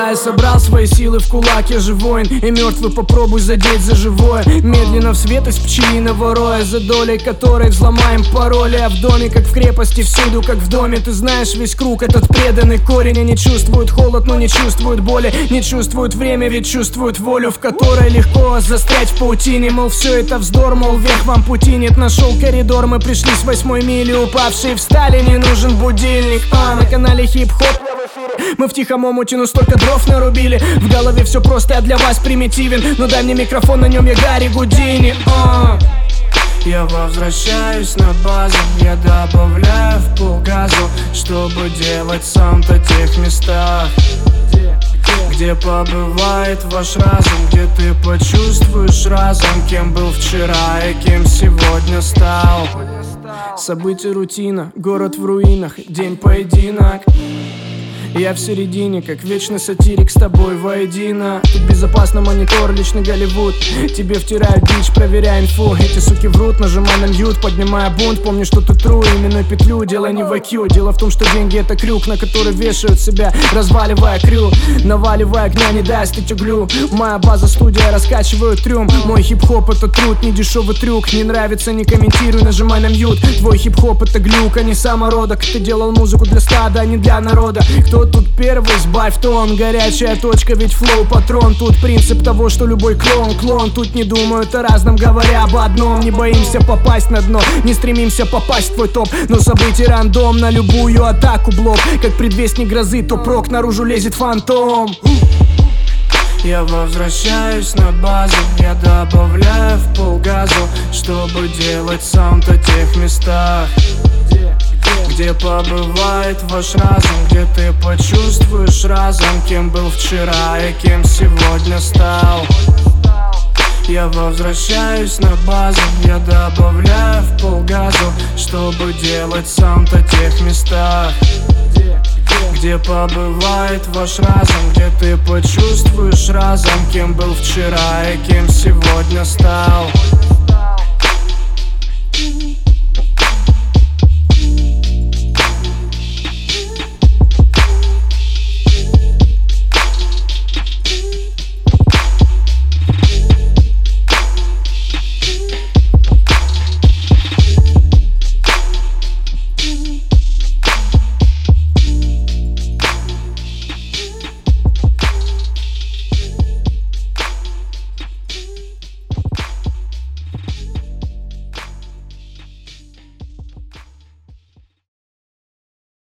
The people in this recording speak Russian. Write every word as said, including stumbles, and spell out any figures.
я собрал свои силы в кулак. Я же воин и мертвый, попробуй задеть за живое. Медленно в свет из пчелиного роя, за долей которой взломаем пароли. А в доме, как в крепости, всюду, как в доме. Ты знаешь весь круг, этот преданный корень. Они чувствуют холод, но не чувствуют боли. Не чувствуют время, ведь чувствуют волю, в которой легко застрять в паутине. Мол, все это вздор, мол, вверх вам пути нет. Нашел коридор, мы пришли с восьмой мили. Упавшие встали, не нужен будильник. А на канале хип-хоп мы в тихом омуте, но столько дров нарубили. В голове все просто, я для вас примитивен. Но дай мне микрофон, на нем я Гарри Гудини. а. Я возвращаюсь на базу, я добавляю в пол газу, чтобы делать саунд о тех местах, где побывает ваш разум, где ты почувствуешь разом, кем был вчера и кем сегодня стал. События рутина, город в руинах, день поединок. Я в середине, как вечный сатирик, с тобой воедино. Тут безопасно монитор, личный Голливуд. Тебе втирают дичь, проверяй инфу. Эти суки врут, нажимай на мьют, поднимая бунт. Помни, что ты true, именной петлю делай не в ай кью. Дело в том, что деньги это крюк, на который вешают себя, разваливая крю. Наваливая огня, не дай стыть углю. Моя база, студия, раскачиваю трюм. Мой хип-хоп это труд, не дешевый трюк. Не нравится, не комментируй, нажимай на мьют. Твой хип-хоп это глюк, а не самородок. Ты делал музыку для стада, а не для народа. Кто тут первый, сбавь тон, горячая точка, ведь флоу патрон. Тут принцип того, что любой клон, клон. Тут не думают о разном, говоря об одном. Не боимся попасть на дно, не стремимся попасть в твой топ. Но события рандом, на любую атаку блок. Как предвестник грозы, то прок, наружу лезет фантом. Я возвращаюсь на базу, я добавляю в пол газу, чтобы делать саунд о тех местах, где побывает ваш разум, где ты почувствуешь разом, кем был вчера и кем сегодня стал. Я возвращаюсь на базу, я добавляю в пол газу, чтобы делать саунд о тех местах, где побывает ваш разум, где ты почувствуешь разом, кем был вчера и кем сегодня стал.